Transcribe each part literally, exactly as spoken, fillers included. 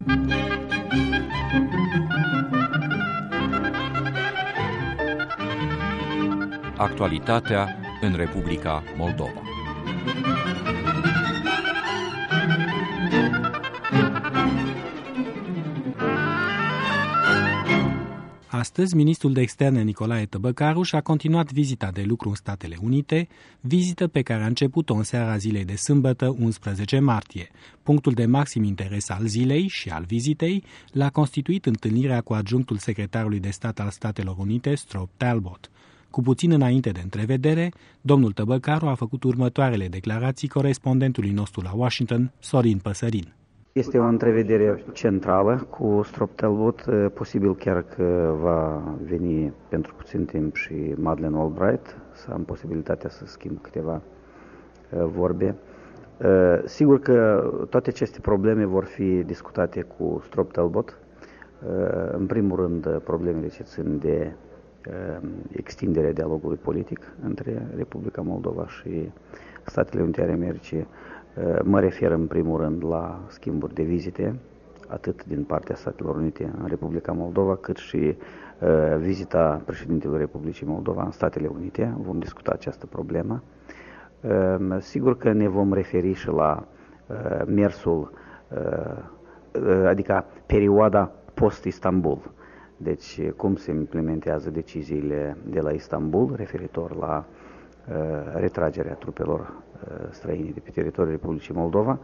Actualitatea în Republica Moldova. Astăzi, ministrul de externe Nicolae Tăbăcaru și-a continuat vizita de lucru în Statele Unite, vizită pe care a început-o în seara zilei de sâmbătă, unsprezece martie. Punctul de maxim interes al zilei și al vizitei l-a constituit întâlnirea cu adjunctul secretarului de stat al Statelor Unite, Strop Talbot. Cu puțin înainte de întrevedere, domnul Tăbăcaru a făcut următoarele declarații corespondentului nostru la Washington, Sorin Păsărin. Este o întrevedere centrală cu Strop Talbot, posibil chiar că va veni pentru puțin timp și Madeleine Albright, să am posibilitatea să schimb câteva vorbe. Sigur că toate aceste probleme vor fi discutate cu Strop Talbot. În primul rând, problemele ce țin de extinderea dialogului politic între Republica Moldova și Statele Unite ale Americii. Mă refer în primul rând la schimburi de vizite, atât din partea Statelor Unite în Republica Moldova, cât și uh, vizita președintelui Republicii Moldova în Statele Unite. Vom discuta această problemă. Uh, sigur că ne vom referi și la uh, mersul, uh, adică perioada post-Istanbul. Deci cum se implementează deciziile de la Istanbul referitor la uh, retragerea trupelor străine de pe teritoriul Republicii Moldova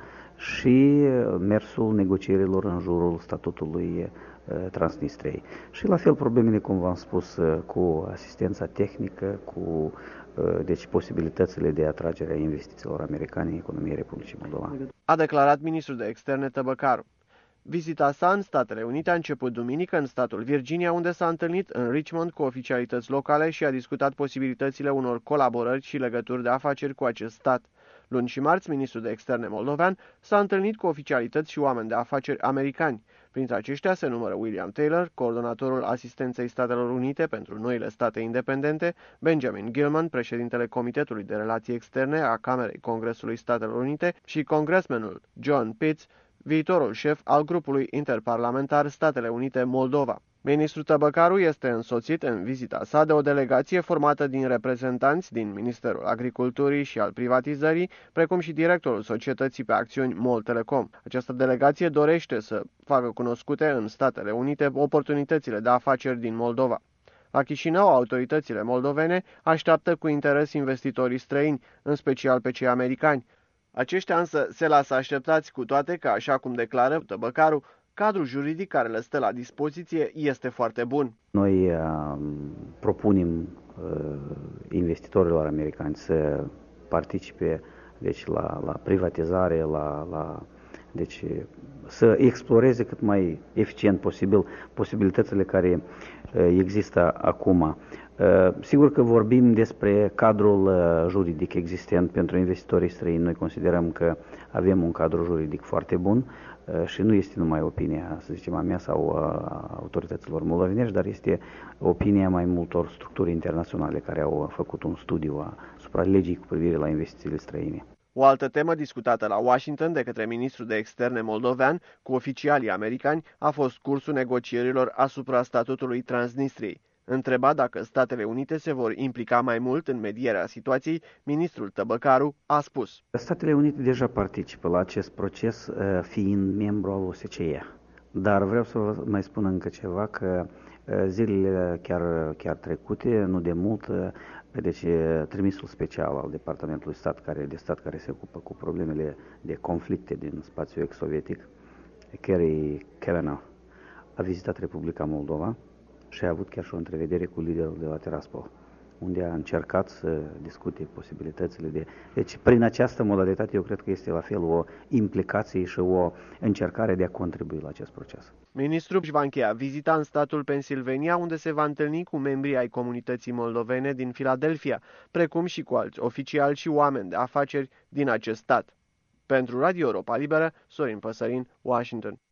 și mersul negocierilor în jurul statutului Transnistriei. Și la fel problemele, cum v-am spus, cu asistența tehnică, cu deci posibilitățile de atragere a investițiilor americane în economia Republicii Moldova. A declarat ministrul de externe Tăbăcaru. Vizita sa în Statele Unite a început duminică în statul Virginia, unde s-a întâlnit în Richmond cu oficialități locale și a discutat posibilitățile unor colaborări și legături de afaceri cu acest stat. Luni și marți, ministrul de externe moldovean s-a întâlnit cu oficialități și oameni de afaceri americani. Printre aceștia se numără William Taylor, coordonatorul Asistenței Statelor Unite pentru noile state independente, Benjamin Gilman, președintele Comitetului de Relații Externe a Camerei Congresului Statelor Unite și congresmenul John Pitts, viitorul șef al grupului interparlamentar Statele Unite Moldova. Ministrul Tăbăcaru este însoțit în vizita sa de o delegație formată din reprezentanți din Ministerul Agriculturii și al Privatizării, precum și directorul societății pe acțiuni MOL Telecom. Această delegație dorește să facă cunoscute în Statele Unite oportunitățile de afaceri din Moldova. La Chișinău, autoritățile moldovene așteaptă cu interes investitorii străini, în special pe cei americani. Aceștia însă se lasă așteptați, cu toate că, așa cum declară Tăbăcaru, cadrul juridic care le stă la dispoziție este foarte bun. Noi uh, propunem uh, investitorilor americani să participe deci, la, la privatizare, la, la, deci, să exploreze cât mai eficient posibil posibilitățile care uh, există acum. Sigur că vorbim despre cadrul juridic existent pentru investitorii străini. Noi considerăm că avem un cadru juridic foarte bun și nu este numai opinia, să zicem, a mea sau a autorităților moldovenești, dar este opinia mai multor structuri internaționale care au făcut un studiu asupra legii cu privire la investițiile străine. O altă temă discutată la Washington de către ministrul de externe moldovean cu oficialii americani a fost cursul negocierilor asupra statutului Transnistriei. Întrebat dacă Statele Unite se vor implica mai mult în medierea situației, ministrul Tăbăcaru a spus: Statele Unite deja participă la acest proces, fiind membru al O S C E. Dar vreau să vă mai spun încă ceva, că zilele chiar, chiar trecute, nu de mult, deci trimisul special al Departamentului Stat, care, de Stat care se ocupă cu problemele de conflicte din spațiul ex-sovietic, Kerry Kavanaugh, a vizitat Republica Moldova și a avut chiar și o întrevedere cu liderul de la Tiraspol, unde a încercat să discute posibilitățile de... Deci, prin această modalitate, eu cred că este la fel o implicație și o încercare de a contribui la acest proces. Ministrul își va încheia vizita în statul Pennsylvania, unde se va întâlni cu membrii ai comunității moldovene din Philadelphia, precum și cu alți oficiali și oameni de afaceri din acest stat. Pentru Radio Europa Liberă, Sorin Păsărin, Washington.